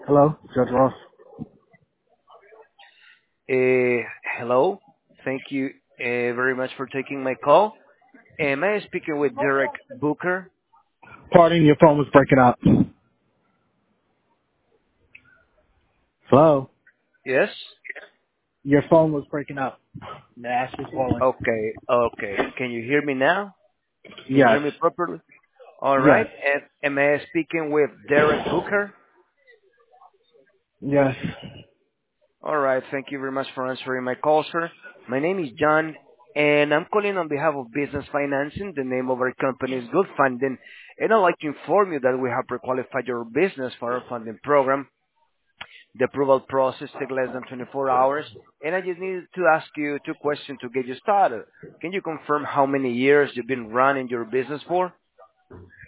Hello, Judge Ross. Hello. Thank you very much for taking my call. Am I speaking with Derek Booker? Pardon, your phone was breaking up. Hello? Yes? Your phone was breaking up. The ash was falling. Okay, okay. Can you hear me now? Can you Yes. hear me properly? All Yes. right. Am I speaking with Derek Booker? Yes. All right. Thank you very much for answering my call, sir. My name is John, and I'm calling on behalf of Business Financing. The name of our company is Good Funding, and I'd like to inform you that we have pre-qualified your business for our funding program. The approval process takes less than 24 hours, and I just needed to ask you two questions to get you started. Can you confirm how many years you've been running your business for?